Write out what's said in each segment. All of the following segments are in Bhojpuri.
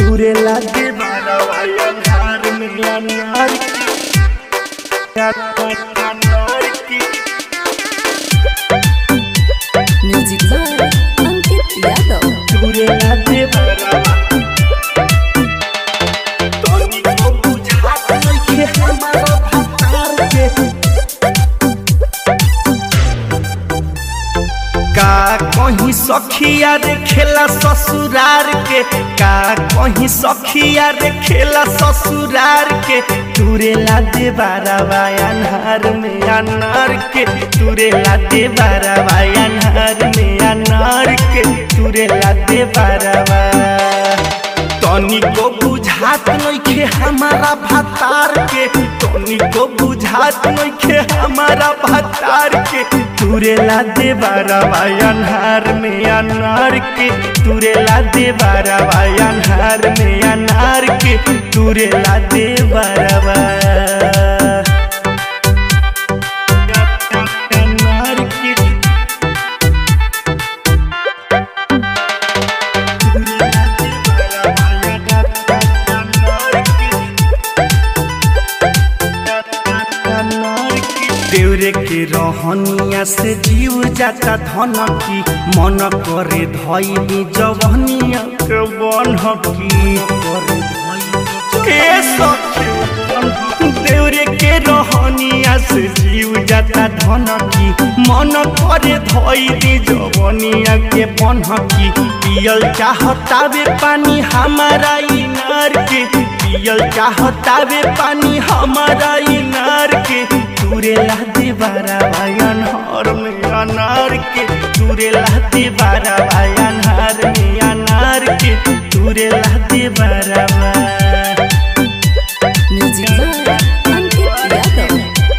तुरे लागे बारवा अंधार में अनार की म्यूजिक बाय अंकित यादव। तुरे लागे बारवा तोनी को बुझात नइखे हमारा भतार के का कहीं सखिया रे खेला ससुरार के का कहीं सखिया रे खेला ससुरार के तुरे लादे बारवा अनार में अनार के तुरे लादे बारवा अनार में अनार के तुरे लादे बारवा तोनी को बुझात नइखे हमारा भतार के तोनी को बुझात नइखे हमारा भतार के तुरे लादे बारवा अनार में अनार के तुरे लादे बारवा अनार में अनार के तुरे लादे बारवा अनार के देवरे के रहनिया से जीव जाता धन की मन करे धइली जवनिया के बनकी के सखी देवरे के रहनिया से जीव जाता धन की मन करे धइली जवनिया के बनकी पियल चाहतावे पानी हमारा इनार के पियल चाहतावे पानी हमारा इनार के तुरे लादे बारवा अनार में अनार के तुरे लादे बारवा अनार में अनार के तुरे लादे बारवा म्यूजिक बाय अंकित यादव।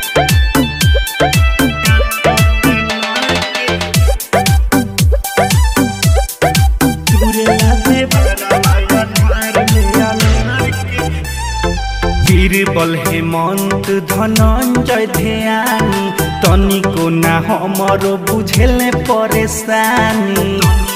तुरे लादे बारवा अनार में अनार के बीरबल हेमंत धनंजय ध्यानी तनिको ना हमरो बुझेले परेशानी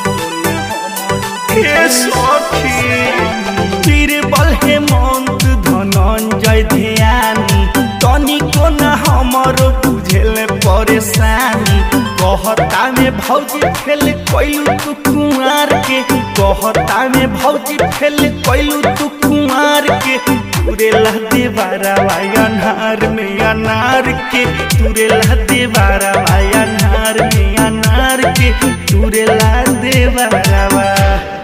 हे सखी बीरबल हेमंत धनंजय ध्यानी तनिको ना हमरो बुझेले परेशानी कहता में भौजी फेल कैलू तू कुंवार के कहता में भौजी फेल कैलू तू कुंवार के तुरे लादे बारवा अनार में अनार के तुरे लादे बारवा अनार में अनार के तुरे लादे बारवा।